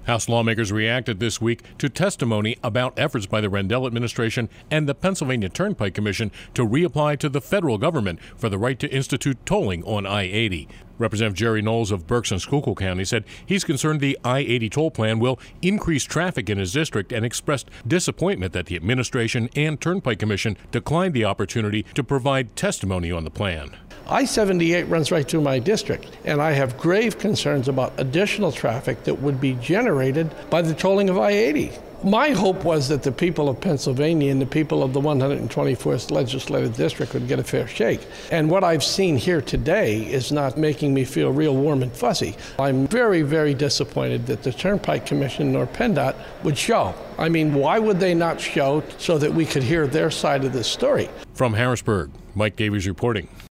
House lawmakers reacted this week to testimony about efforts by the Rendell administration and the Pennsylvania Turnpike Commission to reapply to the federal government for the right to institute tolling on I-80. Representative Jerry Knowles of Berks and Schuylkill County said he's concerned the I-80 toll plan will increase traffic in his district and expressed disappointment that the administration and Turnpike Commission declined the opportunity to provide testimony on the plan. I-78 runs right through my district, and I have grave concerns about additional traffic that would be generated by the tolling of I-80. My hope was that the people of Pennsylvania and the people of the 124th Legislative District would get a fair shake. And what I've seen here today is not making me feel real warm and fuzzy. I'm very, very disappointed that the Turnpike Commission nor PennDOT would show. I mean, why would they not show so that we could hear their side of this story? From Harrisburg, Mike Davies reporting.